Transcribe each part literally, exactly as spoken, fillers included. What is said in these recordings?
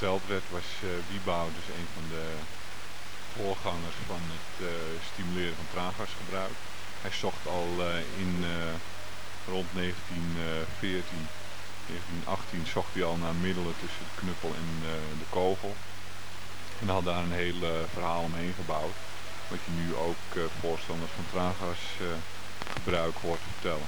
Veldwerd was uh, Wieboud dus een van de voorgangers van het uh, stimuleren van traangasgebruik. Hij zocht al uh, in uh, rond negentien veertien, negentien achttien zocht hij al naar middelen tussen de knuppel en uh, de kogel. En had daar een heel uh, verhaal omheen gebouwd. Wat je nu ook uh, voorstanders van traangasgebruik uh, hoort vertellen.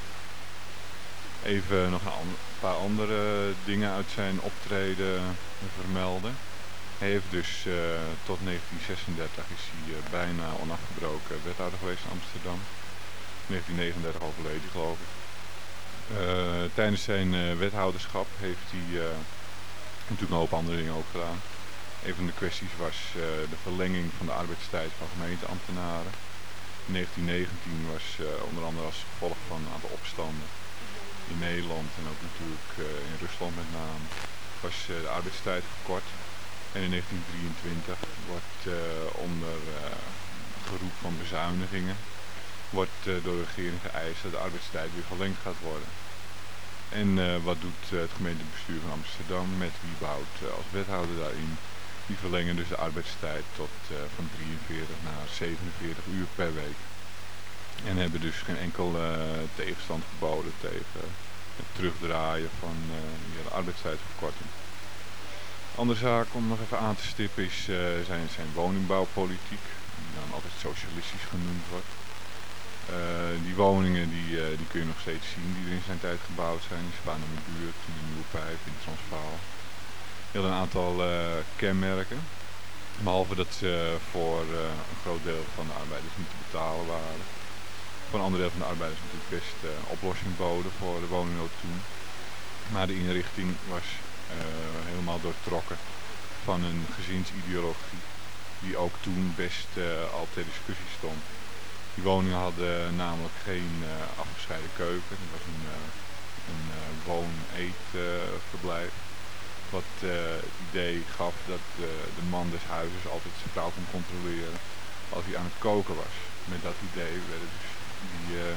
Even nog een an- paar andere dingen uit zijn optreden vermelden. Hij heeft dus uh, tot negentien zesendertig is hij uh, bijna onafgebroken wethouder geweest in Amsterdam. negentien negenendertig overleed hij, geloof ik. Uh, tijdens zijn uh, wethouderschap heeft hij uh, natuurlijk een hoop andere dingen ook gedaan. Een van de kwesties was uh, de verlenging van de arbeidstijd van gemeenteambtenaren. In negentien negentien was uh, onder andere als gevolg van een aantal opstanden in Nederland en ook natuurlijk uh, in Rusland met name, was uh, de arbeidstijd verkort. En in negentien drieëntwintig wordt uh, onder uh, geroep van bezuinigingen wordt uh, door de regering geëist dat de arbeidstijd weer verlengd gaat worden. En uh, wat doet uh, het gemeentebestuur van Amsterdam met Wieboud uh, als wethouder daarin? Die verlengen dus de arbeidstijd tot uh, van drieënveertig naar zevenenveertig uur per week. En hebben dus geen enkel uh, tegenstand geboden tegen het terugdraaien van uh, de arbeidstijdverkorting. Andere zaak om nog even aan te stippen is uh, zijn, zijn woningbouwpolitiek, die dan altijd socialistisch genoemd wordt. Uh, die woningen die, uh, die kun je nog steeds zien die er in zijn tijd gebouwd zijn. In Spaanse-buurt, in de Nieuwe Pijp, in Transvaal. Heel een aantal uh, kenmerken. Behalve dat ze voor uh, een groot deel van de arbeiders niet te betalen waren. Voor een ander deel van de arbeiders natuurlijk best uh, een oplossing boden voor de woningnood toen. Maar de inrichting was uh, helemaal doortrokken van een gezinsideologie die ook toen best uh, al ter discussie stond. Die woningen hadden namelijk geen uh, afgescheiden keuken. Het was een, uh, een uh, woon-eetverblijf. Uh, wat uh, het idee gaf dat uh, de man des huizes altijd zijn vrouw kon controleren als hij aan het koken was. Met dat idee werden dus die... Uh...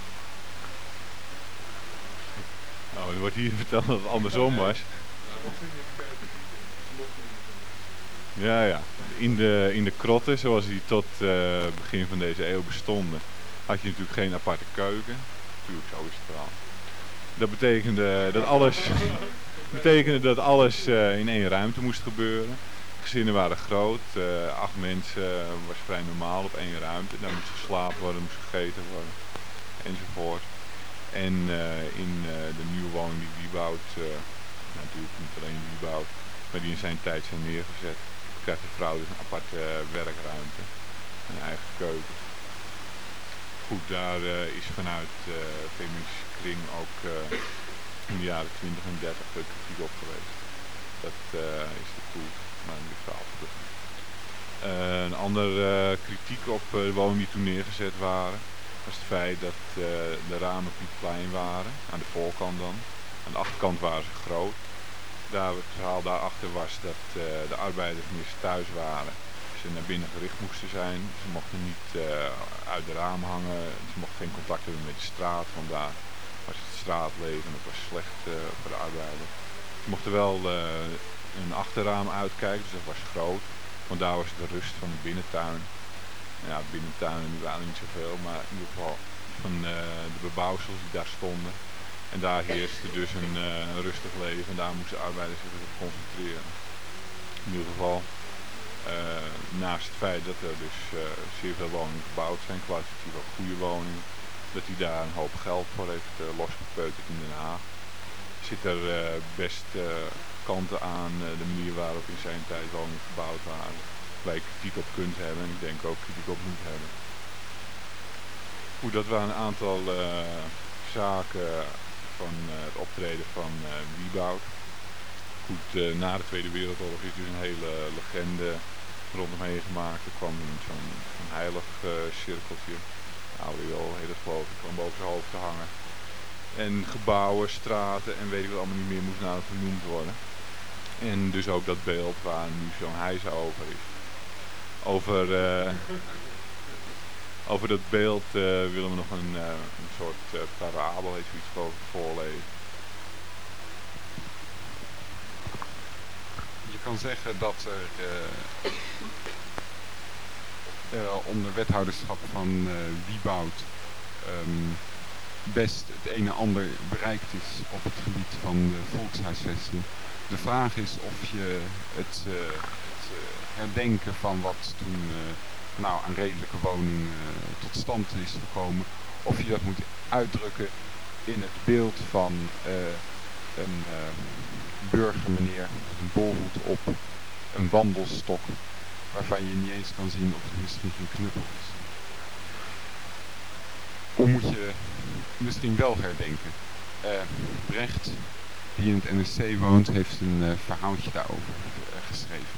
Nou, er wordt hier verteld dat het andersom was. Ja, ja. In de, in de krotten, zoals die tot uh, begin van deze eeuw bestonden, had je natuurlijk geen aparte keuken. Natuurlijk, zo is het wel. Dat betekende dat alles, betekende dat alles uh, in één ruimte moest gebeuren. Gezinnen waren groot, uh, acht mensen uh, was vrij normaal op één ruimte. Daar moest geslapen worden, moest gegeten worden, enzovoort. En uh, in uh, de nieuwe woning die Wieboud, uh, natuurlijk niet alleen Wieboud, maar die in zijn tijd zijn neergezet, krijgt de vrouw dus een aparte uh, werkruimte, een eigen keuken. Goed, daar uh, is vanuit uh, feministische kring ook uh, in de jaren twintig en dertig kritiek op geweest. Dat uh, is te cool, maar in dit verhaal terug. Uh, een andere uh, kritiek op uh, de woningen die toen neergezet waren, was het feit dat uh, de ramen niet klein waren, aan de voorkant dan. Aan de achterkant waren ze groot. Daar, het verhaal daarachter was dat uh, de arbeiders meest thuis waren. Ze naar binnen gericht moesten zijn. Ze mochten niet uh, uit de raam hangen. Ze mochten geen contact hebben met de straat. Vandaar was het straatleven en dat was slecht uh, voor de arbeider. Ze mochten wel uh, een achterraam uitkijken, dus dat was groot. Want daar was de rust van de binnentuin. Ja, binnentuinen die waren niet zoveel, maar in ieder geval van uh, de bebouwsels die daar stonden. En daar heerste dus een, uh, een rustig leven en daar moesten arbeiders zich op concentreren. In ieder geval, uh, naast het feit dat er dus uh, zeer veel woningen gebouwd zijn, kwalitatief ook goede woningen, dat hij daar een hoop geld voor heeft uh, losgepeuterd in Den Haag, zit er uh, best uh, kanten aan uh, de manier waarop in zijn tijd woningen gebouwd waren. Waar je kritiek op kunt hebben en ik denk ook kritiek op moet hebben. Goed, dat waren een aantal uh, zaken van uh, het optreden van uh, Wieboud. Goed, uh, na de Tweede Wereldoorlog is dus een hele legende rondomheen gemaakt. Er kwam zo'n zo heilig uh, cirkeltje, aureool heet het geloof ik, kwam boven zijn hoofd te hangen. En gebouwen, straten en weet ik wat allemaal niet meer moest naar hem vernoemd worden. En dus ook dat beeld waar nu zo'n hijs over is. Over, uh, over dat beeld uh, willen we nog een, uh, een soort uh, parabel, heet zoiets geloof ik, voorlezen. Je kan kan zeggen dat er uh, uh, onder wethouderschap van uh, Wieboud um, best het een en ander bereikt is op het gebied van de volkshuisvesting. De vraag is of je het, uh, het uh, herdenken van wat toen uh, nou, aan redelijke woningen uh, tot stand is gekomen, of je dat moet uitdrukken in het beeld van uh, een uh, burgermeneer met een bolhoed op, een wandelstok, waarvan je niet eens kan zien of het misschien geen knuppel is. Hoe moet je misschien wel herdenken? Uh, Brecht, die in het N R C woont, heeft een uh, verhaaltje daarover uh, geschreven.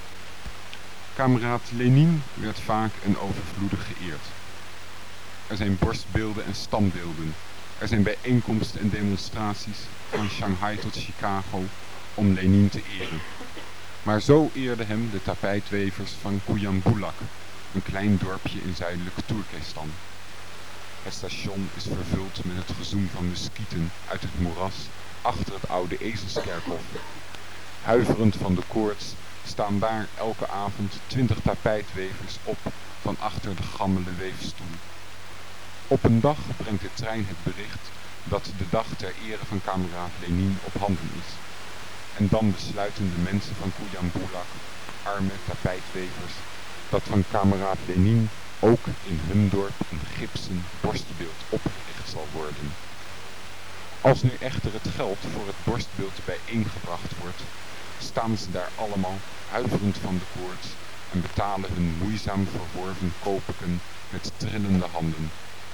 Kameraad Lenin werd vaak en overvloedig geëerd. Er zijn borstbeelden en standbeelden. Er zijn bijeenkomsten en demonstraties van Shanghai tot Chicago om Lenin te eren. Maar zo eerden hem de tapijtwevers van Kuyambulak, een klein dorpje in zuidelijke Turkestan. Het station is vervuld met het gezoem van muskieten uit het moeras achter het oude ezelskerkhof. Huiverend van de koorts staan daar elke avond twintig tapijtwevers op van achter de gammele weefstoel. Op een dag brengt de trein het bericht dat de dag ter ere van kameraad Lenin op handen is. En dan besluiten de mensen van Kuyambulak, arme tapijtwevers, dat van kameraad Lenin ook in hun dorp een gipsen borstbeeld opgericht zal worden. Als nu echter het geld voor het borstbeeld bijeengebracht wordt, staan ze daar allemaal huiverend van de koorts en betalen hun moeizaam verworven kopeken met trillende handen.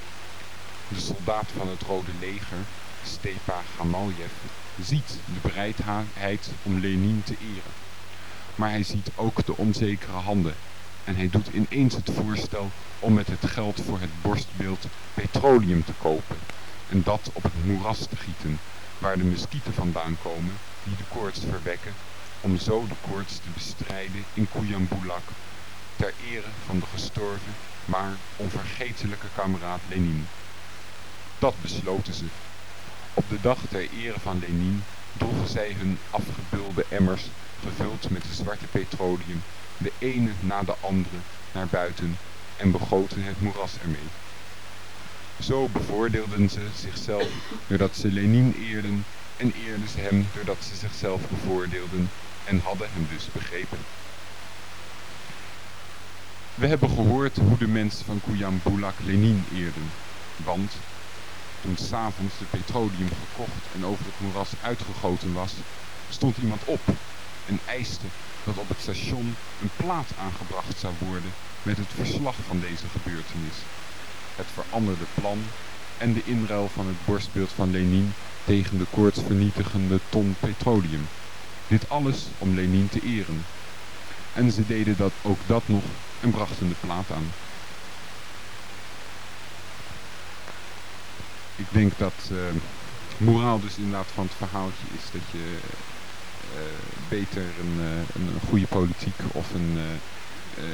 De soldaat van het Rode Leger, Stepa Gamaljev, ziet de bereidheid om Lenin te eren. Maar hij ziet ook de onzekere handen en hij doet ineens het voorstel om met het geld voor het borstbeeld petroleum te kopen en dat op het moeras te gieten, waar de muskieten vandaan komen die de koorts verwekken, om zo de koorts te bestrijden in Kuyambulak ter ere van de gestorven, maar onvergetelijke kameraad Lenin. Dat besloten ze. Op de dag ter ere van Lenin droegen zij hun afgebulde emmers, gevuld met zwarte petroleum, de ene na de andere naar buiten en begoten het moeras ermee. Zo bevoordeelden ze zichzelf doordat ze Lenin eerden en eerden ze hem doordat ze zichzelf bevoordeelden en hadden hem dus begrepen. We hebben gehoord hoe de mensen van Kuyambulak Lenin eerden, want toen 's avonds de petroleum gekocht en over het moeras uitgegoten was, stond iemand op en eiste dat op het station een plaat aangebracht zou worden met het verslag van deze gebeurtenis, het veranderde plan en de inruil van het borstbeeld van Lenin tegen de koortsvernietigende ton petroleum. Dit alles om Lenin te eren. En ze deden dat ook dat nog en brachten de plaat aan. Ik denk dat uh, moraal dus inderdaad van het verhaaltje is dat je uh, beter een, uh, een goede politiek of een uh, uh,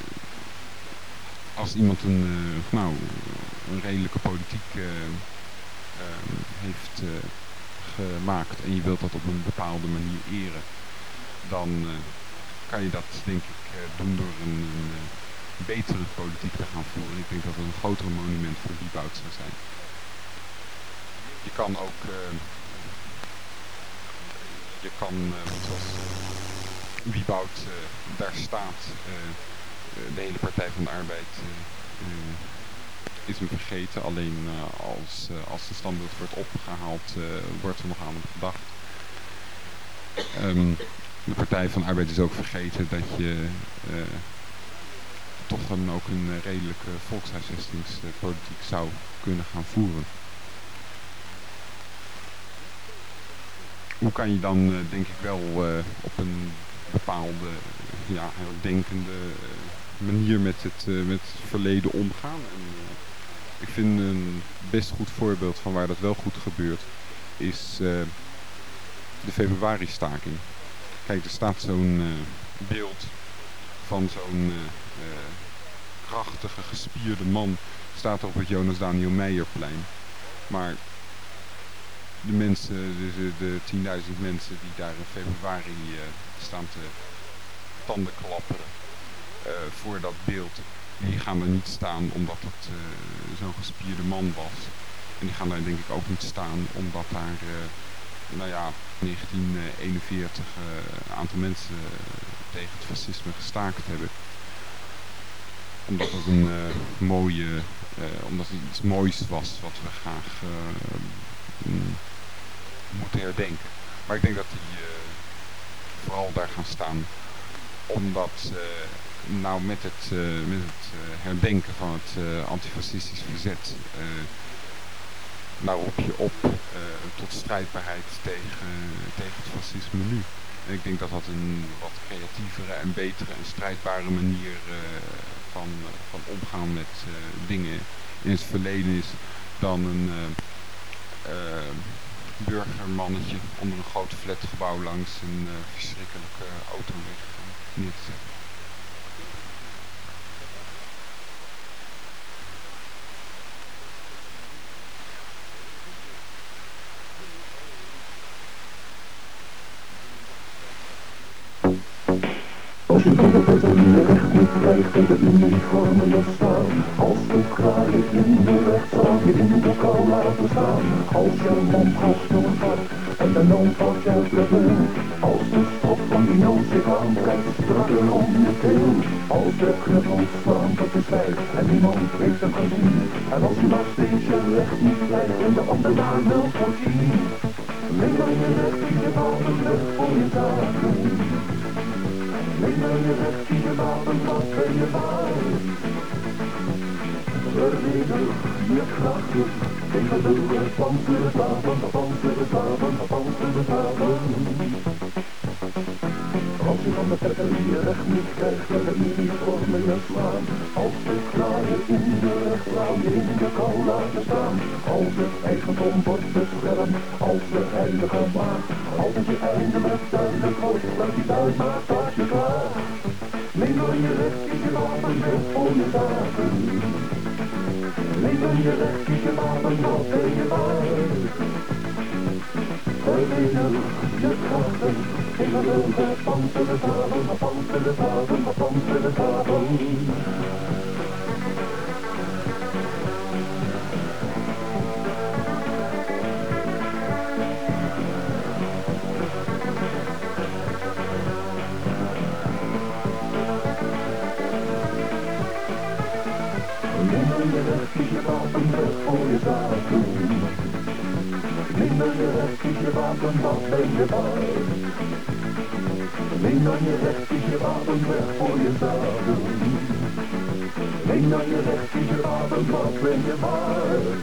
als iemand een, uh, nou, een redelijke politiek uh, uh, heeft uh, gemaakt en je wilt dat op een bepaalde manier eren, dan uh, kan je dat denk ik uh, doen door een, een uh, betere politiek te gaan voeren. Ik denk dat het een grotere monument voor Wieboud zou zijn. Je kan ook, uh, je kan, uh, zoals Wieboud uh, daar staat, uh, uh, de hele Partij van de Arbeid uh, uh, is hem vergeten. Alleen uh, als, uh, als de standbeeld wordt opgehaald, uh, wordt er nog aan hem gedacht. Um, de Partij van de Arbeid is ook vergeten dat je uh, toch een, ook een redelijke volkshuisvestingspolitiek zou kunnen gaan voeren. Hoe kan je dan, uh, denk ik wel, uh, op een bepaalde, ja, heel denkende uh, manier met het, uh, met het verleden omgaan? En, uh, ik vind een best goed voorbeeld van waar dat wel goed gebeurt, is uh, de februari-staking. Kijk, er staat zo'n uh, beeld van zo'n uh, uh, krachtige, gespierde man, staat op het Jonas Daniel Meijerplein. Maar de mensen, dus de, de tienduizend mensen die daar in februari uh, staan te tanden klapperen uh, voor dat beeld, die gaan er niet staan omdat het uh, zo'n gespierde man was. En die gaan daar denk ik ook niet staan omdat daar, uh, nou ja, negentien eenenveertig een uh, aantal mensen uh, tegen het fascisme gestaakt hebben. Omdat het een uh, mooie, uh, omdat het iets moois was wat we graag uh, mm, moeten herdenken. Maar ik denk dat die uh, vooral daar gaan staan omdat uh, nou met het, uh, met het uh, herdenken van het uh, antifascistisch verzet uh, nou roep je op uh, tot strijdbaarheid tegen, tegen het fascisme nu. En ik denk dat dat een wat creatievere en betere en strijdbare manier uh, van, uh, van omgaan met uh, dingen in het verleden is dan een uh, uh, burgermannetje onder een groot flatgebouw langs een uh, verschrikkelijke autoweg uh, neer te zetten. Als je van de wetten je recht niet krijgt en de uniformen er staan, als de kraaien in de recht zal je in de kou laten staan. Als je mond gestoord wordt en de nood wordt je uitleggen, als de strop van die nood zich aantrekt, strakker om je keel. Als de knuppels slaan tot je zwijgt en niemand heeft hem gezien, en als je nog steeds je recht niet krijgt en de ander daar wil voorzien, neem dan je recht die je wapen weg voor je zaken. Neem dan je recht die je wapen, wat ben je waard? Verdedig je krachten tegen de gepantserde slaven, gepantserde slaven, gepantserde slaven. Als je van de vetten je recht niet krijgt en de uniformen je slaan, als de kraaien in de rechtstrouw je in de kou laten staan, als het eigendom wordt beschermd, als de heilige maag, als het je eindelijk duidelijk wordt, dat je thuis maakt als je klaagt. Neem dan je recht, kies je wapen, weg voor je zaken. Neem dan je recht, kies je wapen, wat ben je waard? Verdedig je krachten tegen de gepantserde slaven, gepantserde slaven, gepantserde slaven. Neem dan je recht, kies je wapen, weg voor je zaken. Neem dan je recht, kies je wapen, wat ben je waard? Neem dan je recht, kies je wapen, weg voor je zaken. Neem dan je recht, kies je wapen, wat ben je waard?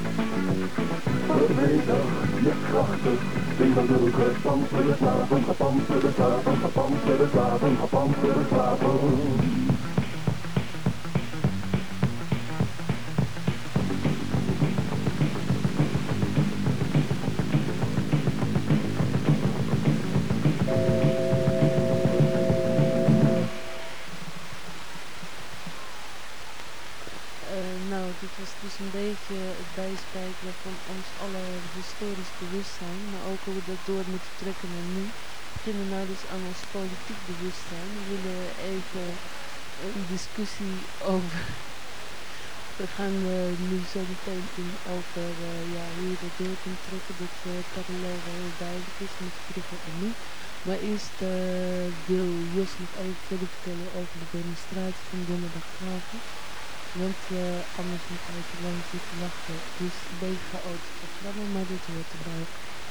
Verdedig je krachten tegen de gepantserde slaven, gepantserde slaven, gepantserde slaven, gepantserde slaven. Dus een beetje het bijspijkeren van ons alle historisch bewustzijn, maar ook hoe we dat door moeten trekken naar nu. We beginnen nou dus aan ons politiek bewustzijn. We willen even een discussie over, we gaan uh, nu zo meteen in over uh, ja, hoe je dat door kunt trekken, dat uh, parallel wel heel duidelijk is met vroeger en nu. Maar eerst uh, wil Jos nog even verder vertellen over de demonstratie van donderdagavond. Want uh, anders moet je te lang zitten wachten. Dus een beetje chaotisch programma, maar dit hoort erbij.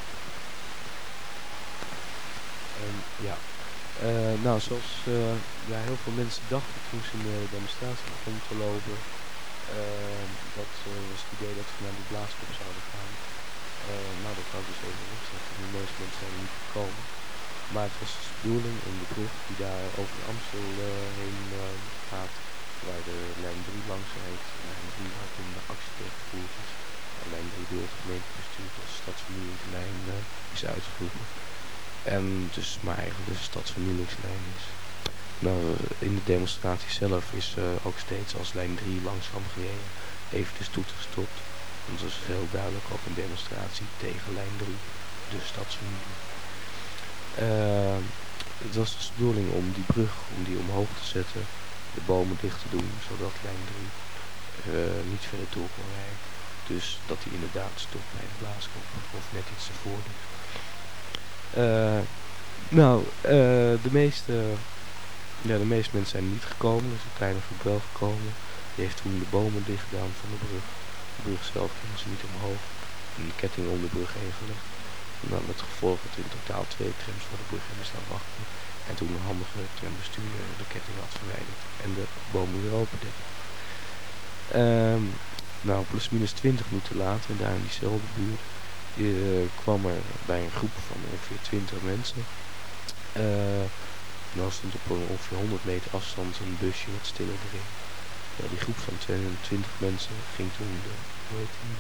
Um, ja, uh, nou zoals uh, ja, heel veel mensen dachten toen ze in de demonstratie begon te lopen, uh, dat uh, was het idee dat ze naar die blaaskop zouden gaan. Uh, nou, dat had dus even opgezet. De meeste mensen zijn er niet gekomen. Maar het was dus de bedoeling in de brug die daar over de Amstel uh, heen uh, gaat, waar de lijn drie langs rijdt, lijn drie waar toen de actie tegen gevoerd is. En lijn drie door het gemeentebestuur als stadsvernieuwingslijn uh, is uitgeroepen. En dus maar eigenlijk dus een stadsvernieuwingslijn is. Nou, in de demonstratie zelf is uh, ook steeds als lijn drie langzaam gereden, even dus toeter gestopt. Want dat is heel duidelijk ook een demonstratie tegen lijn drie, de stadsvernieuwing. Uh, het was dus de bedoeling om die brug, om die omhoog te zetten, de bomen dicht te doen, zodat lijn drie uh, niet verder door kon rijden. Dus dat hij inderdaad stopt bij de Blaaskop, of net iets ervoor ligt. Uh, nou, uh, de meeste, ja, de meeste mensen zijn niet gekomen, er is een kleine groep wel gekomen. Die heeft toen de bomen dicht gedaan van de brug. De brug zelf gingen ze niet omhoog. En de ketting om de brug heen gelegd. Nou, met gevolg dat in totaal twee trams voor de brug hebben staan wachten. En toen een handige trambestuurder de ketting had verwijderd. En de bomen weer opendekte. Um, nou, plus minus twintig minuten later, daar in diezelfde buurt, uh, kwam er bij een groep van ongeveer twintig mensen. Uh, nou stond op een ongeveer honderd meter afstand een busje met stille erin. Ja, die groep van tweeëntwintig mensen ging toen de, hoe heet die?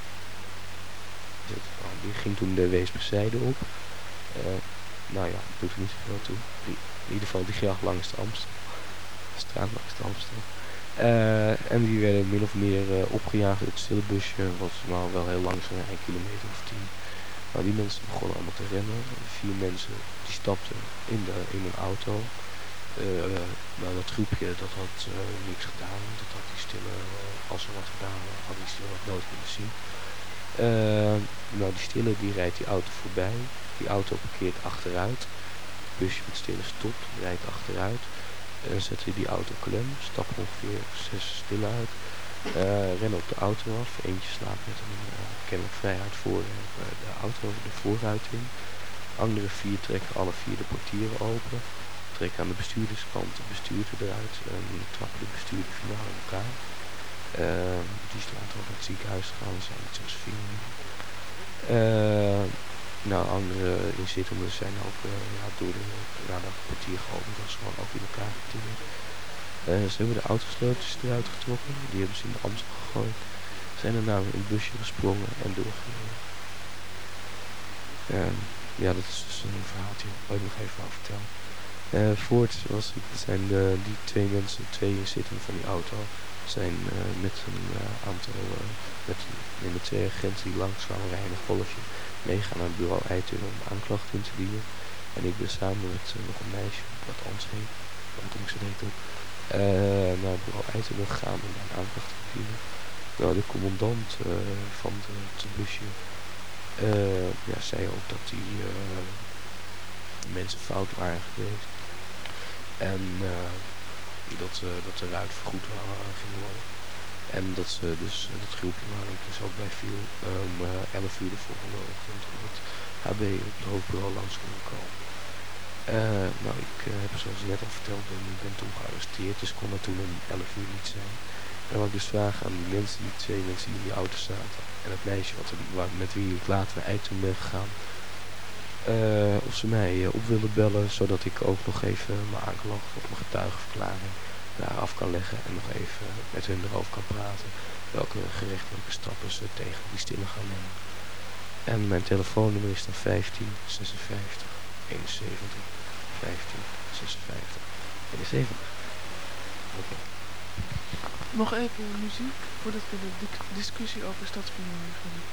Oh, die ging toen de Weesperzijde op. Uh, nou ja, dat doet er niet zoveel toe. Die, in ieder geval, die ging langs de Amstel. De straat langs de Amstel. Uh, en die werden min of meer uh, opgejaagd. Het stille busje was nou wel heel langzaam, een kilometer of tien. Nou, die mensen begonnen allemaal te rennen. Vier mensen die stapten in, de, in een auto. Uh, nou, dat groepje dat had uh, niks gedaan. Dat had die stille, uh, als ze wat gedaan had die stille wat nooit kunnen zien. Uh, nou, die stille die rijdt die auto voorbij. Die auto parkeert achteruit. Het busje met stille stopt, rijdt achteruit. En zet hij die auto klem. Stapt ongeveer zes stille uit. Uh, rennen op de auto af. Eentje slaat met een uh, kennelijk vrij hard voor uh, de auto de voorruit in. Andere vier trekken alle vier de portieren open. Trekken aan de bestuurderskant de bestuurder eruit. En trappen de bestuurder finaal in elkaar. Uh, die is later ook naar het ziekenhuis gegaan. Er zijn iets als vier. Uh, nou, andere inzittenden zijn ook uh, ja, door de radar portier geopend. Dat is gewoon ook in elkaar getimmerd. Uh, ze hebben de autosleutels eruit getrokken. Die hebben ze in de Amstel gegooid. Zijn daarna weer in het busje gesprongen en doorgereden. Uh, ja, dat is dus een verhaaltje waar ik nog even over vertel. Uh, voorts was het, zijn de, die twee mensen, twee inzittenden van die auto, zijn uh, met een uh, aantal, uh, met, nee, met twee agenten die langs kwamen rijden, een golfje, meegaan naar het bureau Eitun om aanklachten in te dienen. En ik ben samen met uh, nog een meisje, wat ons heet, want ik ze heet ook, uh, naar het bureau Eitun gegaan om daar een aanklacht te dienen. Nou, de commandant uh, van de, het busje uh, ja, zei ook dat die uh, mensen fout waren geweest. En uh, dat, uh, dat de ruit vergoed uh, ging worden. En dat ze dus uh, dat groepje waar ik dus ook bij viel om uh, elf uur de volgende ochtend op het H B op het hoofdbureau langs konden komen. Uh, nou, ik uh, heb zoals ik net al verteld, ben, ik ben toen gearresteerd, dus kon er toen om elf uur niet zijn. En dan wou ik dus vragen aan die mensen, die twee mensen die in die auto zaten, en het meisje wat, met wie ik later naar Eitun ben gegaan, uh, of ze mij uh, op willen bellen, zodat ik ook nog even mijn aanklacht of mijn getuigenverklaring daar af kan leggen en nog even met hun erover kan praten welke gerechtelijke stappen ze tegen die stille gaan nemen. En mijn telefoonnummer is dan vijftien zesenvijftig eenenzeventig vijftien zesenvijftig eenenzeventig. Oké. Okay. Nog even muziek voordat we de di- discussie over stadsvernieuwing gaan doen.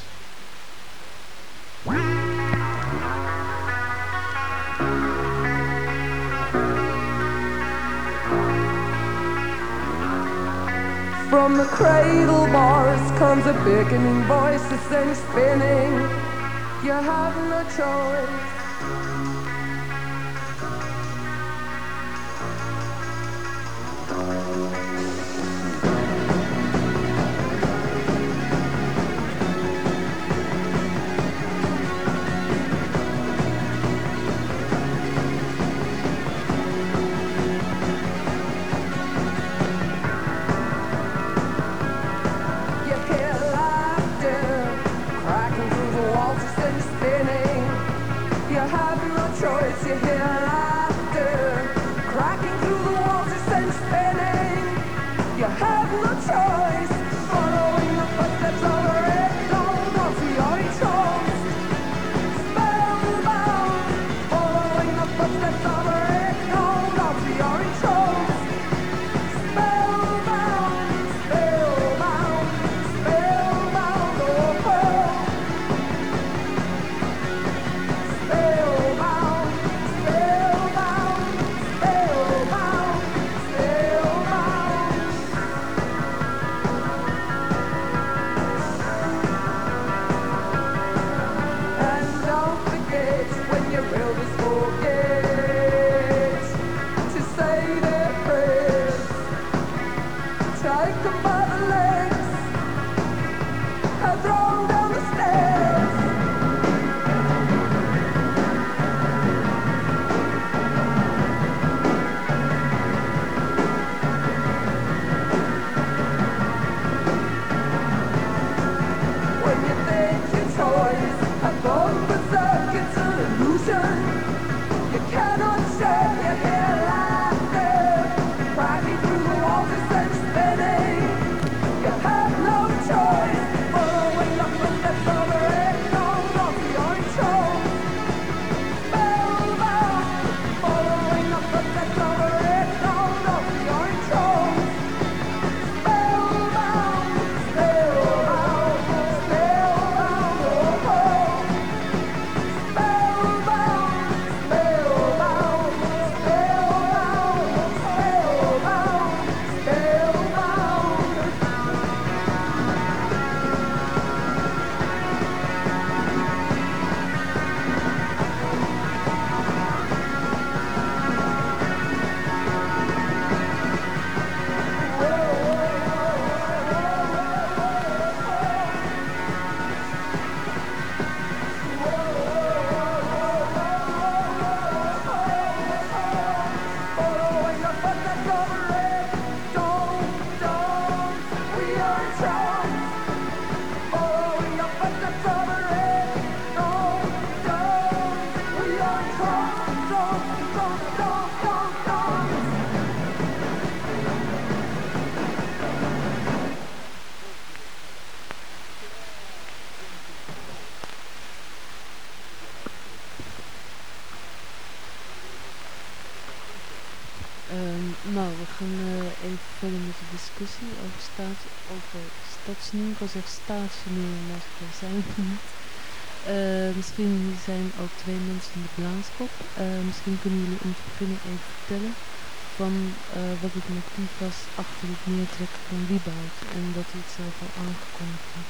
From the cradle bars comes a beckoning voice that sends spinning. You have no choice. Choice, you hear laughter cracking through the walls, it sends spinning. You have no choice, following the footsteps of a red dawn onto your choice. Spellbound, following the footsteps of a red dawn onto your choice. Spellbound, spellbound, spellbound. Nou, we gaan eh, even verder met de discussie over, staat, over stadsvernieuwing. Ik wil zeggen staatsvernieuwing, maar zo zijn we niet. Uh, misschien zijn ook twee mensen in de blaaskop. Uh, misschien kunnen jullie om te beginnen even vertellen van uh, wat het motief was achter het neertrekken van Wieboud. En dat hij het zelf al aangekondigd had.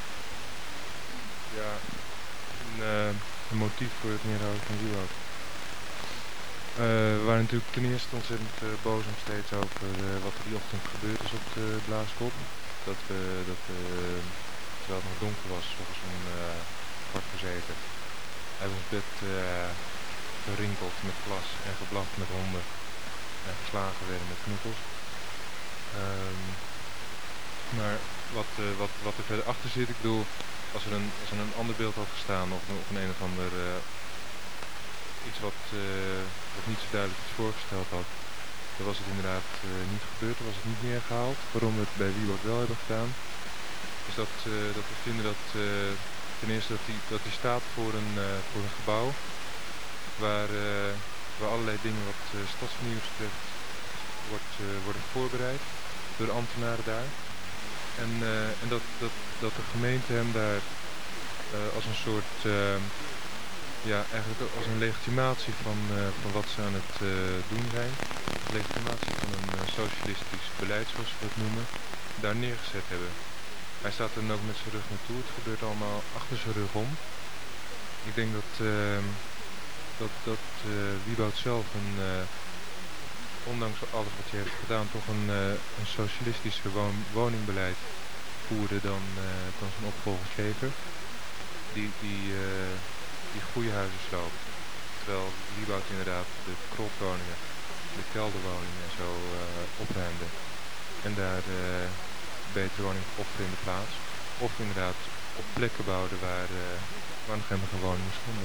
Ja, een, uh, een motief voor het neerhouden van Wieboud. Uh, we waren natuurlijk ten eerste ontzettend uh, boos nog steeds over uh, wat er die ochtend gebeurd is op de blaaskop. Dat we, dat we uh, terwijl het nog donker was, volgens om uh, kwart voor zeven, uit ons bed uh, gerinkeld met glas en geblaft met honden en geslagen werden met knuppels. Um, maar wat, uh, wat, wat er verder achter zit, ik bedoel, als er een, als er een ander beeld had gestaan of, of een een of ander uh, iets wat, uh, wat niet zo duidelijk iets voorgesteld had, dan was het inderdaad uh, niet gebeurd, dan was het niet neergehaald. Waarom we het bij Wieboud wel hebben gedaan, is dat, uh, dat we vinden dat uh, ten eerste dat die, dat die staat voor een, uh, voor een gebouw waar, uh, waar allerlei dingen wat uh, stadsvernieuwing betreft wordt, uh, worden voorbereid door de ambtenaren daar. En, uh, en dat, dat, dat de gemeente hem daar uh, als een soort, uh, ja eigenlijk als een legitimatie van, uh, van wat ze aan het uh, doen zijn, legitimatie van een uh, socialistisch beleid zoals we dat noemen, daar neergezet hebben. Hij staat er dan ook met zijn rug naartoe, het gebeurt allemaal achter zijn rug om. Ik denk dat, uh, dat, dat uh, Wieboud zelf een, uh, ondanks alles wat hij heeft gedaan, toch een, uh, een socialistische woon- woningbeleid voerde dan, uh, dan zijn opvolger Schever. Die, die, uh, die goede huizen sloopt. Terwijl Wieboud inderdaad de krotwoningen, de kelderwoningen en zo uh, opruimde. En daar uh, betere woningen offeren in de plaats. Of inderdaad op plekken bouwden waar, uh, waar nog helemaal geen woningen stonden.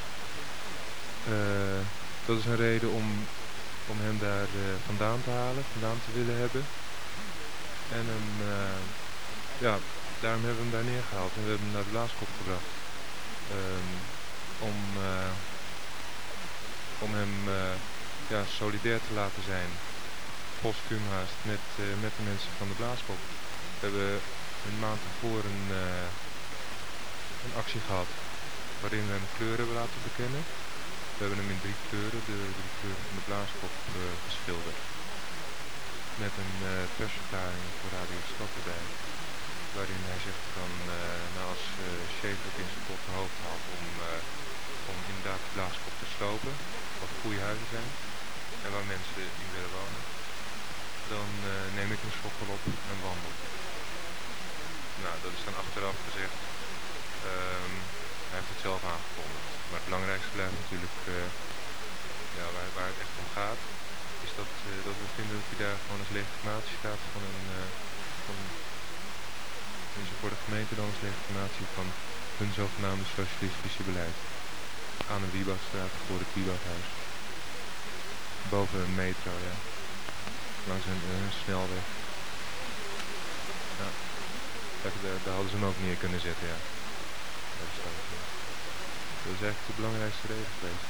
Uh, dat is een reden om, om hem daar uh, vandaan te halen, vandaan te willen hebben. En hem, uh, ja, daarom hebben we hem daar neergehaald en we hebben hem naar de blaaskop gebracht. Um, om, uh, om hem uh, ja, solidair te laten zijn, postuum haast, met, uh, met de mensen van de blaaskop. We hebben een maand ervoor een, uh, een actie gehad waarin we hem kleuren hebben laten bekennen. We hebben hem in drie kleuren, de drie kleuren van de blaaskop, uh, geschilderd. Met een uh, persverklaring voor Radio Stad erbij. Waarin hij zegt van, uh, nou als uh, Schever het in zijn potte hoofd haalt om, uh, om inderdaad de blaaskop te slopen, wat goede huizen zijn en waar mensen in willen wonen, dan uh, neem ik mijn schokkel op en wandel. Nou, dat is dan achteraf gezegd. Um, hij heeft het zelf aangekondigd. Maar het belangrijkste blijft natuurlijk, uh, ja, waar, waar het echt om gaat, is dat, uh, dat we vinden dat hij daar gewoon als legitimatie staat van een, uh, van, dus voor de gemeente dan als legitimatie van hun zogenaamde socialistische beleid. Aan een Wieboudstraat voor het Wieboudhuis. Boven een metro, ja. Langs een, een snelweg. Ja. Daar, daar hadden ze hem ook neer kunnen zetten, ja. Dat is, dat, ja. Dat is echt de belangrijkste reden geweest.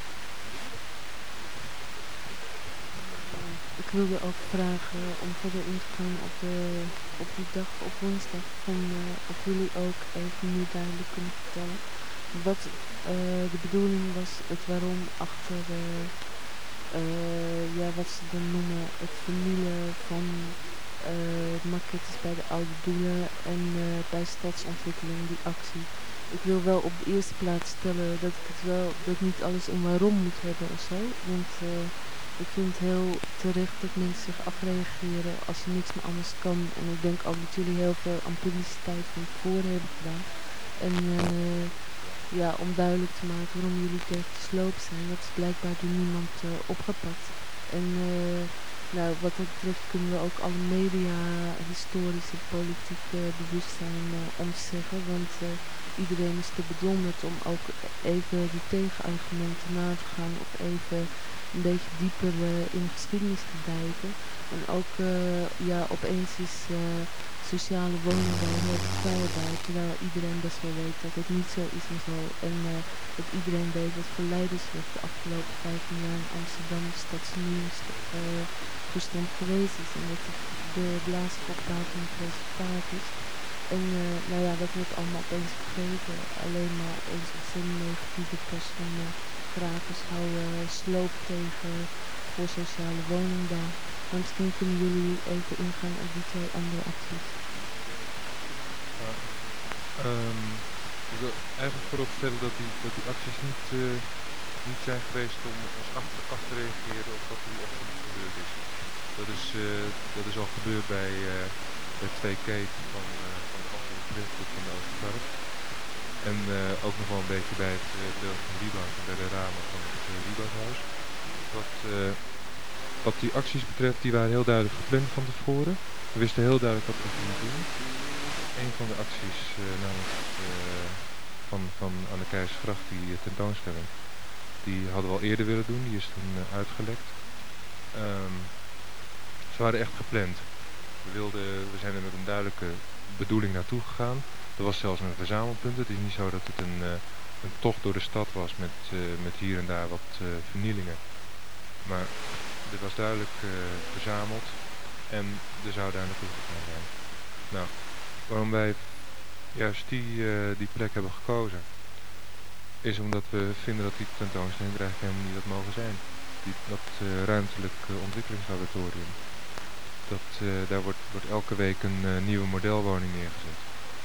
Ik wilde ook vragen om verder in te gaan op, de, op die dag, op woensdag, van, uh, of jullie ook even nu duidelijk kunnen vertellen wat uh, de bedoeling was, het waarom achter, uh, uh, ja, wat ze dan noemen, het vernielen van uh, maquettes bij de oude doelen en uh, bij stadsontwikkeling, die actie. Ik wil wel op de eerste plaats stellen dat ik het wel, dat niet alles een waarom moet hebben of zo, want uh, ik vind het heel terecht dat mensen zich afreageren als er niks meer anders kan. En ik denk ook dat jullie heel veel aan publiciteit van tevoren hebben gedaan. En uh, ja, om duidelijk te maken waarom jullie tegen de sloop zijn, dat is blijkbaar door niemand uh, opgepakt. En uh, nou, wat dat betreft kunnen we ook alle media, historische, politieke bewustzijn uh, ontzeggen. Want uh, iedereen is te bedonderd om ook even de tegenargumenten na te gaan of even een beetje dieper uh, in de geschiedenis te duiken. En ook, uh, ja, opeens is uh, sociale woningbouw hoort het vrij bij, terwijl iedereen best wel weet dat het niet zo is en zo. En uh, dat iedereen weet wat voor leiders er de afgelopen vijftien jaar in Amsterdam stadsnieuwstoestand uh, geweest is. En dat de, de blaaskop daarvan het resultaat is. En uh, nou ja, dat wordt allemaal opeens vergeten. Alleen maar opeens op zo'n negatieve post van uh, Gravers houden uh, sloop tegen voor sociale woningbouw. Maar misschien kunnen jullie even ingaan op die twee andere acties. Ja. Um, ik wil eigenlijk voorop stellen dat die, dat die acties niet, uh, niet zijn geweest om ons achteraf te reageren op wat er die ochtend gebeurd is. Dat is, uh, dat is al gebeurd bij, uh, bij twee keten van, uh, van de Amsterdam van de Oosterpark. En uh, ook nog wel een beetje bij het uh, deel van Liebhout en bij de ramen van het uh, Liebhouthuis. Wat, uh, wat die acties betreft, die waren heel duidelijk gepland van tevoren. We wisten heel duidelijk wat we gingen doen. Een van de acties, uh, namelijk uh, van, van Anne Keizersgracht, die uh, tentoonstelling, die hadden we al eerder willen doen. Die is toen uh, uitgelekt. Um, ze waren echt gepland. We, wilden, we zijn er met een duidelijke bedoeling naartoe gegaan. Er was zelfs een verzamelpunt. Het is niet zo dat het een, uh, een tocht door de stad was met, uh, met hier en daar wat uh, vernielingen. Maar er was duidelijk uh, verzameld en er zou daar naartoe gegaan zijn. Nou, waarom wij juist die, uh, die plek hebben gekozen, is omdat we vinden dat die tentoonstelling er eigenlijk helemaal niet had mogen zijn. Die, dat uh, ruimtelijk uh, ontwikkelingslaboratorium. Dat, uh, daar wordt, wordt elke week een uh, nieuwe modelwoning neergezet.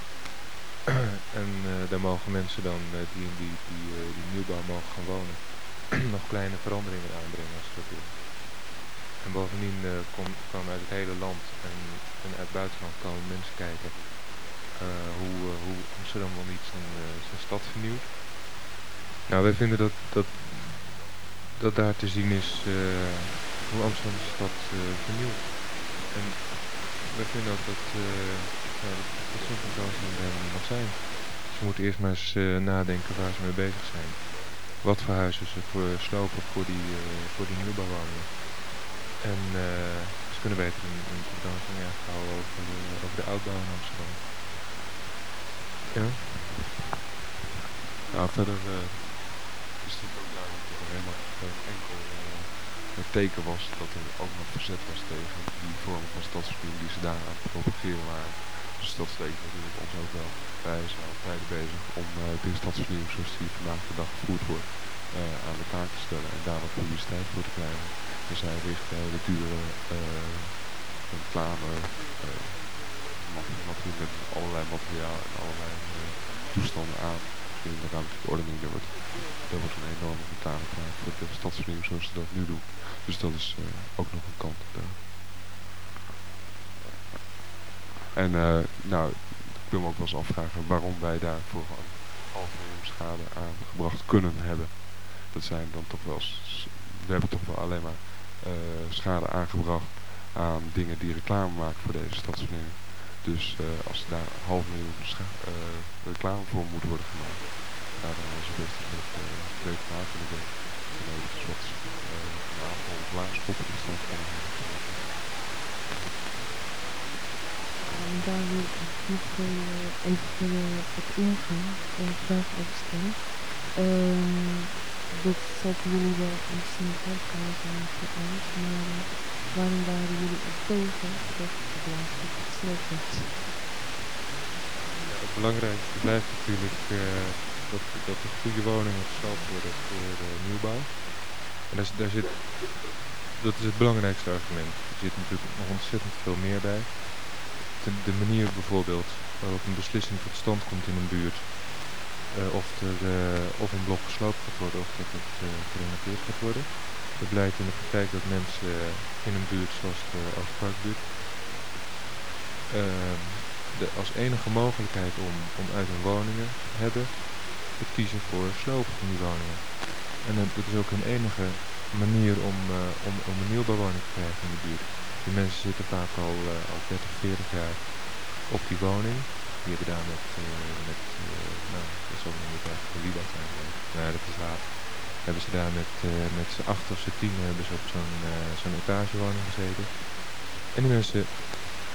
En uh, daar mogen mensen dan uh, die in die, die, uh, die nieuwbouw mogen gaan wonen. Nog kleine veranderingen aanbrengen als ze dat doen. En bovendien uh, kom, komen uit het hele land en, en uit het buitenland komen mensen kijken uh, hoe, uh, hoe Amsterdam wel niet zijn, uh, zijn stad vernieuwt. Nou, wij vinden dat, dat, dat daar te zien is uh, hoe Amsterdam de stad uh, vernieuwt. En wij vinden ook dat, uh, ja, dat, dat zo'n tentoonstelling helemaal niet mag zijn. Ze moeten eerst maar eens uh, nadenken waar ze mee bezig zijn. Wat verhuizen ze voor slopen voor die, uh, voor die nieuwbouwwoningen. En uh, ze kunnen beter een, een tentoonstelling houden over, uh, over de oudbouw in Amsterdam. Ja? Nou, verder uh, is het ook duidelijk dat er helemaal geen enkel uh, teken was dat er ook nog verzet was tegen die vorm van stadsvernieuwing die ze daar aan het propageren waren. Dus dat steekt natuurlijk ons ook wel. Wij zijn al tijden bezig om uh, de stadsvernieuwing zoals die vandaag de dag gevoerd wordt uh, aan de kaart te stellen en daar wat publiciteit voor te krijgen. Dus zij richten hele dure uh, reclame, uh, materiaal met allerlei materiaal en allerlei uh, toestanden aan. In de ruimtelijke ordening, daar wordt, daar wordt een enorme reclame gemaakt voor de stadsvernieuwing zoals ze dat nu doen. Dus dat is uh, ook nog een kant. Uh. En uh, nou, ik wil me ook wel eens afvragen waarom wij daarvoor een half miljoen schade aangebracht kunnen hebben. Dat zijn dan toch wel, we hebben toch wel alleen maar uh, schade aangebracht aan dingen die reclame maken voor deze stadsvernieuwing. Dus uh, als daar een half miljoen uh, reclame voor moet worden gemaakt, ja, dan is het best een beetje maken kunnen doen. En dan is wat uh, een aantal blaaskoppen in stand kunnen hebben. En daar wil ik nog uh, even uh, op ingaan en een vraag over stellen. Um, dit zetten jullie wel misschien uitkomen voor ons, maar uh, waarom waren jullie er tegen dat de blaaskop gesloopt werd? Ja, het belangrijkste blijft natuurlijk uh, dat, dat de goede woningen gesloopt worden voor uh, nieuwbouw. En daar, daar zit, dat is het belangrijkste argument. Er zit natuurlijk nog ontzettend veel meer bij. De, de manier bijvoorbeeld waarop een beslissing tot stand komt in een buurt. Uh, of, er, uh, of een blok gesloopt gaat worden of dat het uh, gerenoveerd gaat worden. Het blijkt in de praktijk dat mensen uh, in een buurt zoals de Oosterparkbuurt uh, de, als enige mogelijkheid om, om uit hun woningen te hebben, te kiezen voor slopen van die woningen. En uh, dat is ook hun enige manier om, uh, om, om een nieuwbouwwoning te krijgen in de buurt. Die mensen zitten vaak al, uh, al dertig, veertig jaar op die woning. Die hebben daar met, uh, met uh, nou, dat is ook nog niet echt voor Liebhout zijn geweest. Nou, dat is laat. Hebben ze daar met, uh, met z'n acht of z'n tien hebben ze op zo'n uh, zo'n etagewoning gezeten. En die mensen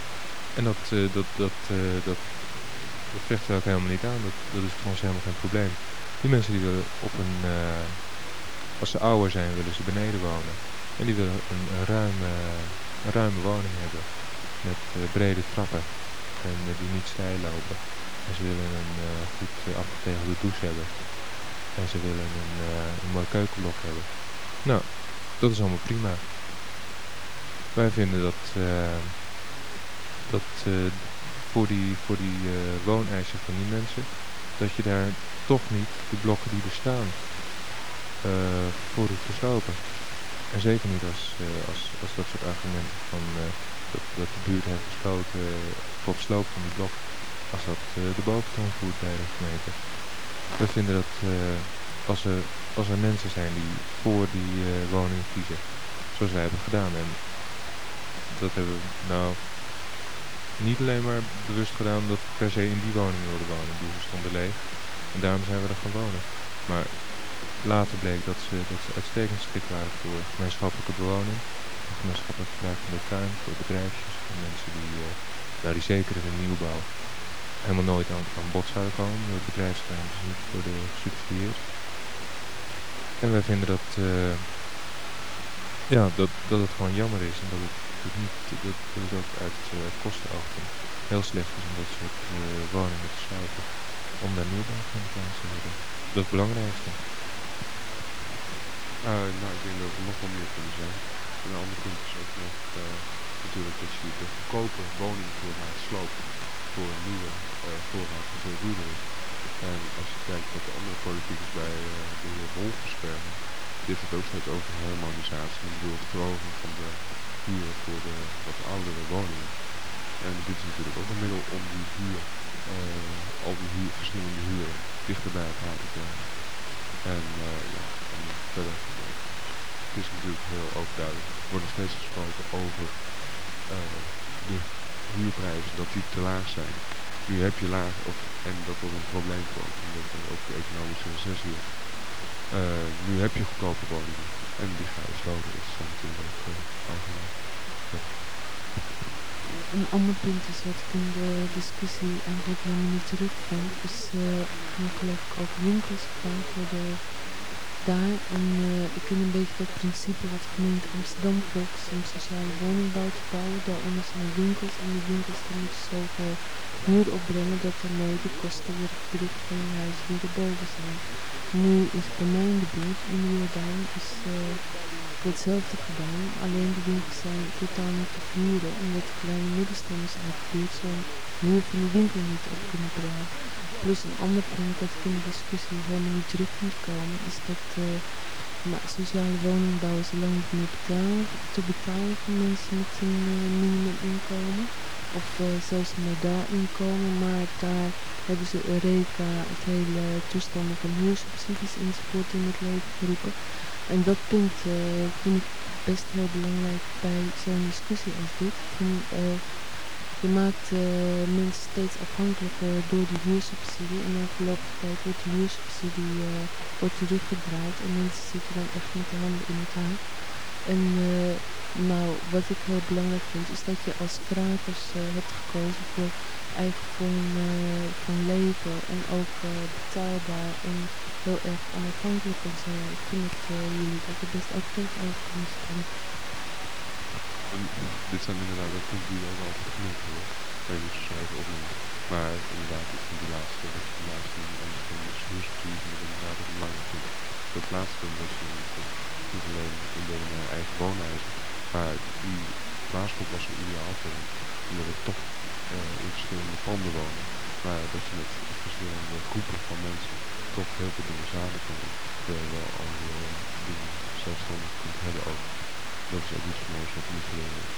En dat, uh, dat, dat, uh, dat, dat vechten we ook helemaal niet aan. Dat, dat is voor ons helemaal geen probleem. Die mensen die willen op een, uh, als ze ouder zijn, willen ze beneden wonen. En die willen een, een, ruime, een ruime woning hebben. Met uh, brede trappen. En uh, die niet steil lopen. En ze willen een uh, goed uh, afgetegelde douche hebben. En ze willen een, uh, een mooi keukenblok hebben. Nou, dat is allemaal prima. Wij vinden dat, uh, dat uh, voor die, voor die uh, wooneisen van die mensen, dat je daar toch niet de blokken die er staan uh, voor hoeft te slopen. En zeker niet als, uh, als, als dat soort argumenten van uh, dat, dat de buurt heeft besloten uh, voor het sloop van die blok, als dat uh, de boventoon voert bij de gemeente. We vinden dat uh, als, er, als er mensen zijn die voor die uh, woning kiezen, zoals wij hebben gedaan. En dat hebben we nou niet alleen maar bewust gedaan dat we per se in die woning wilden wonen. Die stonden leeg. En daarom zijn we er gaan wonen. Maar later bleek dat ze, dat ze uitstekend geschikt waren voor gemeenschappelijke bewoning. Gemeenschappelijk gebruik van de tuin, voor bedrijfjes, voor mensen die, uh, nou, die zeker in de nieuwbouw helemaal nooit aan, aan bod zouden komen. Door het bedrijfsterrein dus niet worden gesubsidieerd. En wij vinden dat, uh, ja, dat, dat het gewoon jammer is en dat het, dat niet, dat, dat het ook uit uh, kostenoogpunt heel slecht is om dat soort uh, woningen te sluiten. Om daar nieuwbouw van te hebben. Dat is het belangrijkste. Uh, nou, ik denk dat er nog wel meer kunnen zijn. En een ander punt is ook nog uh, natuurlijk dat je de goedkope woningvoorraad sloopt voor een nieuwe uh, voorraad die veel duurder is. En als je kijkt wat de andere politiek is bij uh, de heer Wolfersbergen, die heeft het ook steeds over harmonisatie en de verhoging van de huur voor de wat oudere woningen. En dit is natuurlijk ook een middel om die huur, uh, al die huur, verschillende huren dichter bij elkaar te krijgen. En uh, ja, en verder, uh, het is natuurlijk heel ook duidelijk. Er wordt nog steeds gesproken over uh, de huurprijzen, dat die te laag zijn. Nu heb je laag, of, en dat er een probleem komt, omdat er ook de economische recessie is. Uh, nu heb je goedkope woningen en die gaan je sloten. Dat is dan natuurlijk uh, algemeen. Ja. Een ander punt is wat ik in de discussie eigenlijk helemaal niet terugvond, is uh, nu geloof ik ook winkels gebouwd worden daar. En uh, ik vind een beetje dat principe wat de gemeente Amsterdam volgt om sociale woningbouw te bouwen. Daaronder zijn winkels en die winkels die moeten zoveel huur opbrengen dat daarmee de kosten worden gedrukt van de huizen die erboven zijn. Nu is bij mij in de buurt, in de Jordaan, is uh, hetzelfde gedaan, alleen de winkels zijn totaal niet te verhuren, omdat de kleine middenstanders uit de buurt zo'n huur van de winkel niet op kunnen brengen. Plus een ander punt dat ik in de discussie helemaal niet terug moet komen, is dat uh, maar sociale woningbouw is lang niet meer betalen, te betalen voor mensen met een uh, minimuminkomen. Of uh, zelfs een modaal inkomen, maar daar hebben ze Eureka, het hele toestanden van huursubsidies enzovoort in het leven geroepen. En dat punt uh, vind ik best heel belangrijk bij zo'n discussie als dit. Van, uh, je maakt uh, mensen steeds afhankelijker door die huursubsidie en na verloop van tijd wordt de huursubsidie uh, wordt teruggedraaid en mensen zitten dan echt met de handen in het haar. En uh, nou, wat ik heel belangrijk vind is dat je als krakers uh, hebt gekozen voor eigen vorm uh, van leven en ook uh, betaalbaar en heel erg onafhankelijk en zo. Ik vind dat uh, jullie dat er best ook tegenover kunnen staan. En dit zijn inderdaad ook punten die ook altijd genoemd worden. Even schrijven opnemen. Maar inderdaad, ik vind die laatste, dat die laatste en de huursubsidie vind ik inderdaad ook een belangrijk punt. Dat laatste punt dat je niet alleen indelen naar eigen woonhuizen, maar die plaatsgroep was een ideaal voor, omdat het toch uh, in verschillende panden wonen. Maar dat je met verschillende groepen van mensen toch heel veel dingen samen kan doen. Terwijl je wel al uh, dingen zelfstandig kunt hebben ook. Dat is ook iets moois wat niet geleerd wordt.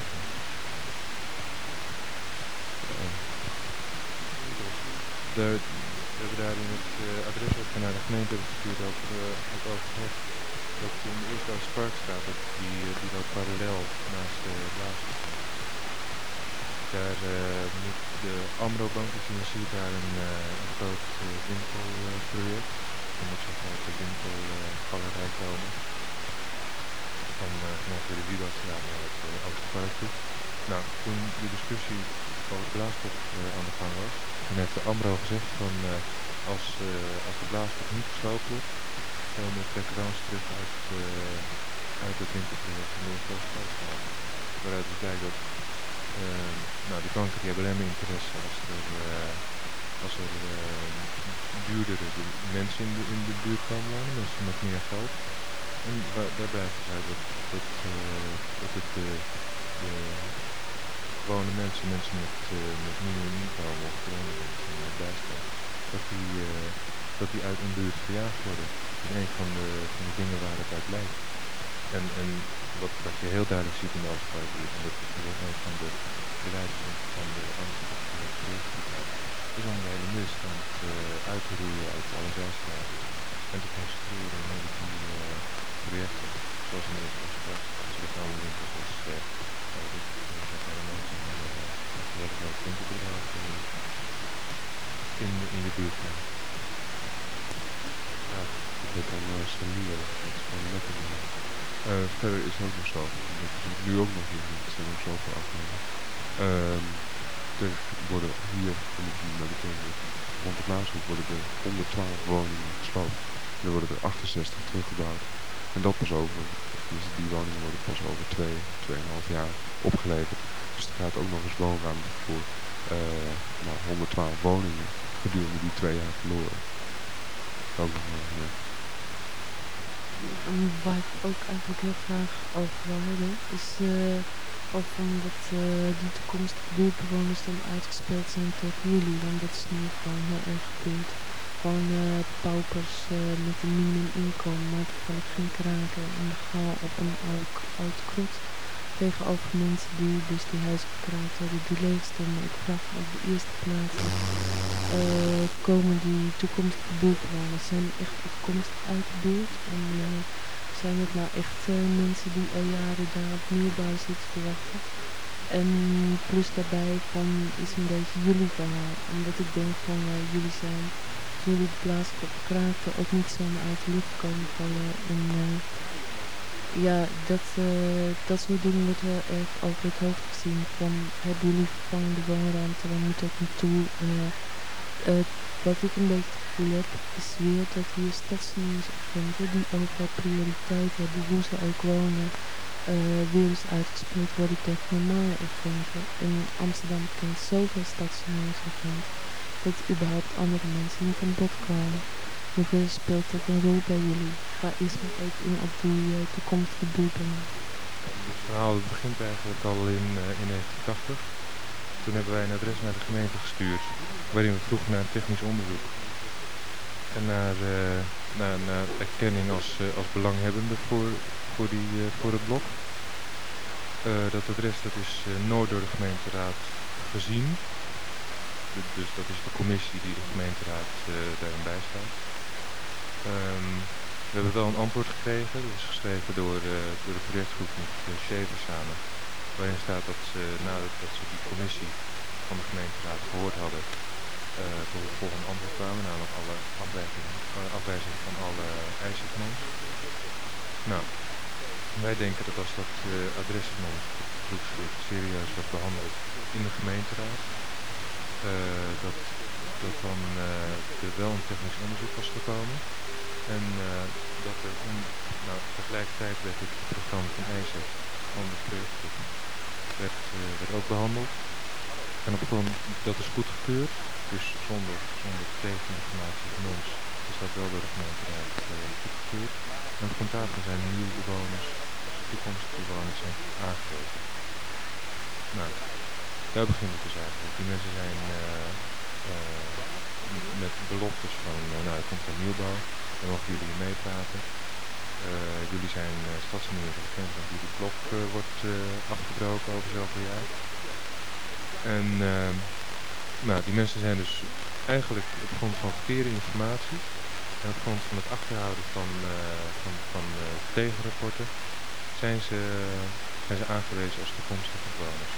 Daar, we hebben daar in het uh, adres wat we naar de gemeente hebben gestuurd ook, uh, ook over gehad. Dat in de Eerste Sparkstraat, dat die, uh, die loopt parallel naast de Blaaskop. Daar uh, moet de Amro-bank, die financiert daar een, uh, een groot uh, winkelproject. Uh, er moet zo'n grote winkelgalerij uh, komen. Van, uh, vanuit de Wiebouwstraat naar het uh, Oosterpark toe. nou, toen de discussie over de blaaskop uh, aan de gang was, toen heeft de AMRO gezegd van uh, als, uh, als de blaaskop niet gesloopt wordt, dan trekken wij ons terug uit, uh, uit het winterproject van Noord-Oost-Duitsland. Waaruit dus blijkt dat uh, nou, die banken die hebben alleen maar interesse als er, uh, als er uh, duurdere mensen in de, in de buurt komen wonen, mensen met meer geld. En waar, daar blijkt dus uit dat, dat, uh, dat het uh, de gewone mensen, mensen met, uh, met minimum inkomen of gewone mensen met bijstand, dat die, uh, dat die uit een buurt verjaagd worden. Dat is een van de, van de dingen waar het uit blijkt. En, en wat, wat je heel duidelijk ziet in de Oosterparkbuurt, en dat is ook een van de beleidspunten van de Amsterdamse projectgroep, is om de hele mist aan het uh, uit te roeien uit alle zijstraten en te concentreren in hele die uh, projecten, zoals in de Oosterpark. Dus dat zijn alle winkels als uh, dat zijn de mensen die uh, groot winkelbedrijf in, in je buurt zijn. Ja, dat is dan uh, saneren, dat is gewoon lekker doen. Uh, verder is het ook nog zo, dat is nu ook nog in, het zijn ook zoveel afnemen. Um, er worden hier, en ik zie maar bekend, rond de Blaashoek worden er honderdtwaalf woningen gesloopt. Er worden er achtenzestig teruggebouwd. En dat pas over, dus die woningen worden pas over twee, tweeënhalf jaar opgeleverd. Dus er gaat ook nog eens woonruimte voor uh, nou, honderdtwaalf woningen gedurende die twee jaar verloren. Ook nog maar, ja. En waar ik ook eigenlijk heel graag over wil hebben, is uh, of omdat uh, die toekomstige buurtbewoners dan uitgespeeld zijn tegen jullie, want dat is nu gewoon heel erg gebeurd. Gewoon uh, paupers uh, met een minimuminkomen, maar toevallig geen kraken en legaal op een oud, oud krot tegenover mensen die dus die huizen gekraakt hebben, die leeg stonden. Ik vraag me op de eerste plaats, uh, komen die toekomstige buurtbewoners, zijn die echt afkomstig uit de buurt? En uh, zijn het nou echt uh, mensen die al jaren daar op nieuwbouw zitten te wachten? En plus daarbij van is een beetje jullie verhaal, omdat ik denk van uh, jullie zijn, jullie de blaaskop kraakten, ook niet zomaar uit de lucht komen vallen. En uh, ja, dat, uh, dat soort dingen wordt heel erg over het hoofd gezien. Van hebben jullie vervangende woonruimte, waar moet dat naartoe? Uh, uh, wat ik een beetje het gevoel heb, is weer dat hier stadsvernieuwingsagenten die overal prioriteit hebben, hoe ze ook wonen, uh, weer eens uitgespeeld worden tegen normale agenten. En Amsterdam kent zoveel stadsvernieuwingsagenten dat überhaupt andere mensen niet aan bod komen. Hoeveel speelt dat een rol bij jullie? Ga eerst maar even in op die uh, toekomstige buurtbewoners. Het verhaal begint eigenlijk al in, uh, in negentien tachtig. Toen hebben wij een adres naar de gemeente gestuurd, waarin we vroegen naar een technisch onderzoek. En naar, uh, naar, naar erkenning als, uh, als belanghebbende voor, voor, die, uh, voor het blok. Uh, dat adres dat is uh, nooit door de gemeenteraad gezien. Dus dat is de commissie die de gemeenteraad uh, daarin bijstaat. Um, we hebben wel een antwoord gekregen, dat is geschreven door, uh, door de projectgroep met uh, Shaver samen. Waarin staat dat ze nadat dat ze die commissie van de gemeenteraad gehoord hadden, uh, tot het volgende antwoord kwamen, namelijk alle afwijzingen, uh, afwijzing van alle eisen van ons. Nou, wij denken dat als dat uh, adres van ons groepsschrift serieus wordt behandeld in de gemeenteraad, uh, dat, dat dan uh, er wel een technisch onderzoek was gekomen. En uh, dat er om, nou, tegelijkertijd werd het programma van eisen van de projectgroep werd, uh, werd ook behandeld. En op grond, dat is goedgekeurd, dus zonder, zonder tegeninformatie van ons is dat wel door de gemeenteraad uh, goedgekeurd. En op grond daarvan zijn nieuwe bewoners, toekomstige bewoners zijn aangegeven. Nou, daar begint het dus eigenlijk. Die mensen zijn uh, uh, met beloftes van, uh, nou er komt een nieuwbouw, dan mogen jullie hier meepraten. Uh, jullie zijn uh, stadsvernieuwingsagent, want jullie blok uh, wordt uh, afgebroken over zoveel jaar. En uh, nou, die mensen zijn dus eigenlijk op grond van verkeerde informatie en op grond van het achterhouden van, uh, van, van uh, tegenrapporten zijn ze, zijn ze aangewezen als toekomstige bewoners.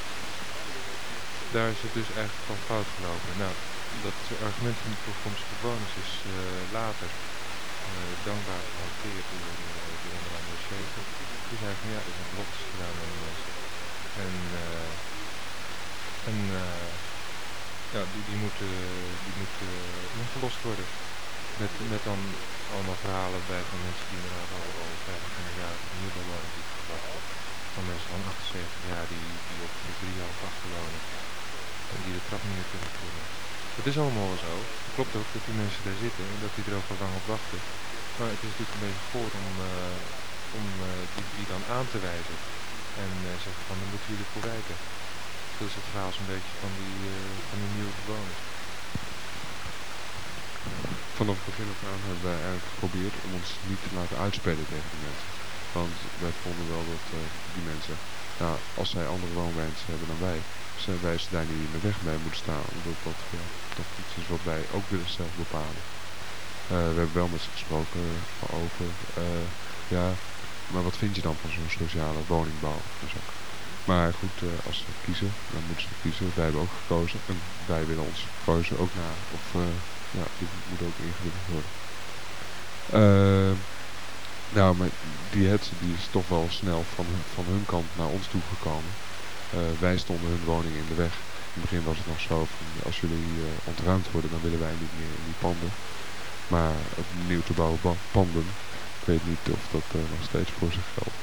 Daar is het dus eigenlijk van fout gelopen. Nou, dat argument van de toekomstige bewoners is uh, later uh, dankbaar gehanteerd door, uh, door onder andere Shaver. Die zei van ja, er is een beloftes gedaan aan de mensen. En, uh, en uh, ja, die, die moeten, die moeten ingelost worden. Met, met dan allemaal verhalen bij van mensen die inderdaad al, al vijfentwintig jaar in nieuwbouwwoning zitten gewacht. Van mensen van achtenzeventig jaar die, die op de drie half achter wonen. En die de trap niet meer kunnen klimmen. Dat is allemaal wel zo. Het klopt ook dat die mensen daar zitten en dat die er ook al lang op wachten. Maar het is natuurlijk een beetje voor om, uh, om uh, die, die dan aan te wijzen. En uh, zeggen van, dan moeten jullie voor wijken. Dat is het verhaal zo'n beetje van die, uh, van die nieuwe bewoners. Vanaf het begin af aan hebben wij eigenlijk geprobeerd om ons niet te laten uitspelen tegen die mensen. Want wij vonden wel dat uh, die mensen, nou, als zij andere woonwijzen hebben dan wij, zijn wij ze daar niet in de weg mee moeten staan. Omdat dat ja, toch iets is wat wij ook willen zelf bepalen. Uh, we hebben wel met ze gesproken uh, over, uh, ja, maar wat vind je dan van zo'n sociale woningbouw? Dus ook. Maar goed, uh, als ze kiezen, dan moeten ze kiezen. Wij hebben ook gekozen en wij willen onze keuze ook na. Of, uh, ja, dit moet ook ingewilligd worden. Uh, nou, maar die hetze die is toch wel snel van, van hun kant naar ons toegekomen. Uh, wij stonden hun woning in de weg. In het begin was het nog zo van, als jullie uh, ontruimd worden, dan willen wij niet meer in die panden. Maar het nieuw te bouwen ba- panden, ik weet niet of dat uh, nog steeds voor zich geldt.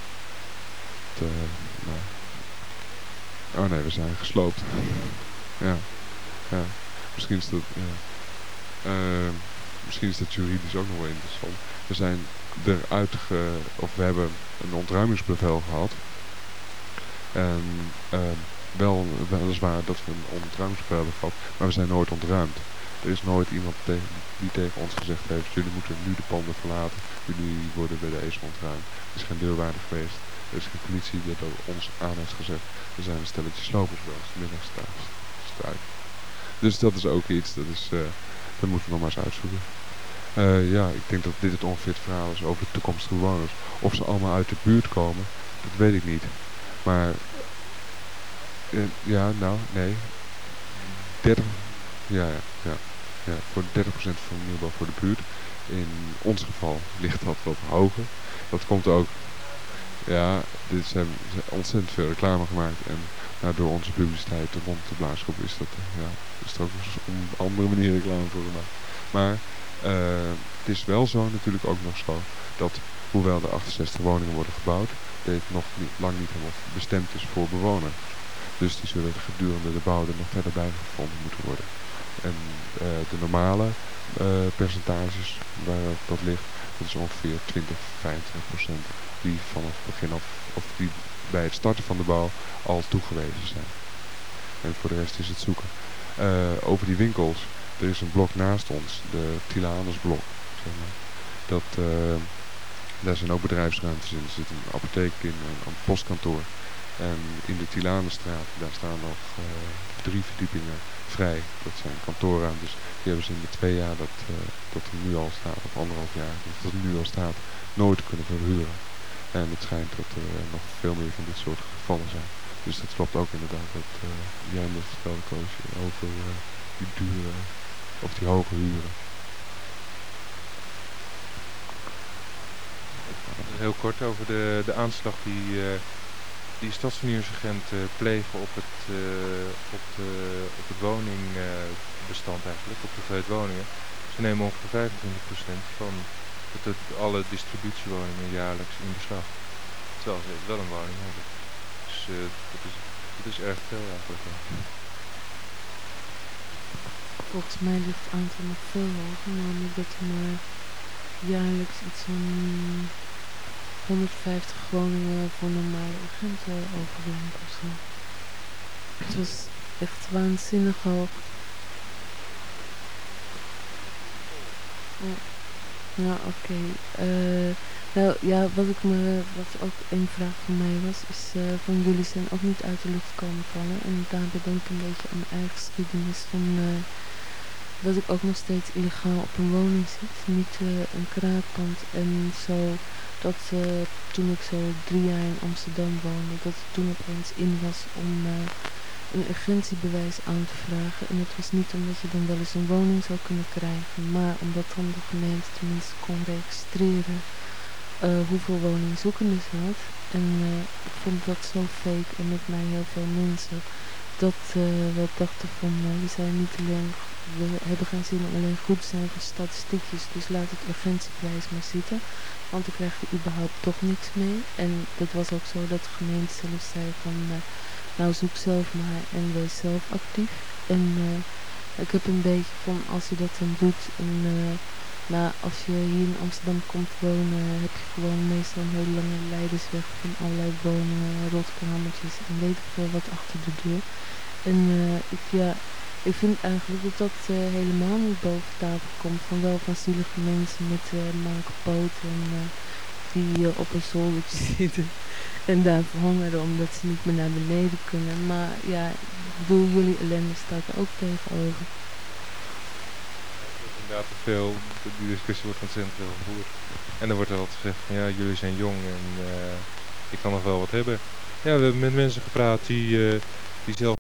Het, uh, nou. Oh nee, we zijn gesloopt. ja, ja. Misschien is dat, ja. Uh, misschien is dat juridisch ook nog wel interessant. We zijn eruit ge, of we hebben een ontruimingsbevel gehad. En uh, wel, weliswaar dat we een ontruimingsbevel hebben gehad, maar we zijn nooit ontruimd. Er is nooit iemand tegen, die tegen ons gezegd heeft, jullie moeten nu de panden verlaten, jullie worden bij deze ontruimd. Er is geen deurwaarder geweest, er is geen politie die dat ons aan heeft gezegd. Er zijn een stelletje slopers bij ons, de middagstraat. Dus dat is ook iets, dat, is, uh, dat moeten we nog maar eens uitzoeken. Uh, ja, ik denk dat dit het ongeveer het verhaal is over de toekomstige bewoners. Of ze allemaal uit de buurt komen, dat weet ik niet. Maar, uh, ja, nou, nee. dertig, ja, ja, ja, ja. Voor dertig procent van de nieuwbouw voor de buurt. In ons geval ligt dat wat hoger. Dat komt ook, ja, dit zijn ontzettend veel reclame gemaakt. En nou, door onze publiciteit rond de Blaasgroep is dat, ja, is er ook op een andere manier reclame voor gemaakt. Maar uh, het is wel zo natuurlijk ook nog zo dat, hoewel er achtenzestig woningen worden gebouwd, dit nog niet, lang niet helemaal bestemd is voor bewoners. Dus die zullen gedurende de bouw er nog verder bij gevonden moeten worden. En uh, de normale uh, percentages waar dat ligt, dat is ongeveer twintig, vijfentwintig procent die vanaf het begin af, of die bij het starten van de bouw al toegewezen zijn. En voor de rest is het zoeken. Uh, over die winkels, er is een blok naast ons, de Tilanusblok, zeg maar. Dat, uh, daar zijn ook bedrijfsruimtes in. Er zit een apotheek in, een, een postkantoor. En in de Tilanusstraat, daar staan nog uh, drie verdiepingen vrij. Dat zijn kantoorruimtes. Die hebben ze in de twee jaar dat, uh, dat er nu al staat, of anderhalf jaar dat het nu al staat, nooit kunnen verhuren. En het schijnt dat er uh, nog veel meer van dit soort gevallen zijn. Dus dat klopt ook inderdaad wat uh, jij net vertelde, Koosje, over uh, die dure, of die hoge huren. Heel kort over de, de aanslag die, uh, die stadsvernieuwingsagent uh, plegen op het, uh, op de, op het woningbestand uh, eigenlijk, op de hoeveelheid woningen. Ze nemen ongeveer vijfentwintig procent van het, het, alle distributiewoningen jaarlijks in beslag. Terwijl ze wel een woning hebben. Dus uh, dat, is, dat is erg veel eigenlijk. Ja. Volgens mij ligt het aantal nog veel hoger, namelijk dat er maar jaarlijks iets van honderdvijftig woningen voor normale agenten overbrengen of zo. Het was echt waanzinnig hoog. Ja, ja oké. Okay. Uh, nou ja, wat ik me, wat ook een vraag van mij was, is uh, van jullie zijn ook niet uit de lucht komen vallen. En daarbij denk ik een beetje aan mijn eigen geschiedenis van uh, dat ik ook nog steeds illegaal op een woning zit. Niet uh, een kraakpand en zo. Dat uh, toen ik zo drie jaar in Amsterdam woonde, dat het toen opeens in was om uh, een urgentiebewijs aan te vragen. En dat was niet omdat je dan wel eens een woning zou kunnen krijgen, maar omdat dan de gemeente tenminste kon registreren uh, hoeveel woningzoekenden ze had. En uh, ik vond dat zo fake en met mij heel veel mensen. Dat uh, we dachten van, uh, we zijn niet alleen, we hebben geen zin om alleen goed te zijn voor statistiekjes. Dus laat het urgentieprijs maar zitten. Want dan krijg je überhaupt toch niks mee. En dat was ook zo dat de gemeente zelf zei van, uh, nou zoek zelf maar en wees zelf actief. En uh, ik heb een beetje van, als je dat dan doet en uh, nou, als je hier in Amsterdam komt wonen, heb je gewoon meestal een hele lange leidersweg van allerlei woningen, rotkamertjes en weet ik veel wat achter de deur. En uh, ik, ja, ik vind eigenlijk dat dat uh, helemaal niet boven tafel komt van wel van zielige mensen met uh, manke poten en uh, die uh, op een zoldertje zitten en daar verhongeren omdat ze niet meer naar beneden kunnen. Maar ja, ik bedoel, jullie ellende staat er ook tegenover. Inderdaad te veel, die discussie wordt ontzettend veel gevoerd. En dan wordt er altijd gezegd van ja, jullie zijn jong en uh, ik kan nog wel wat hebben. Ja, we hebben met mensen gepraat die, uh, die zelf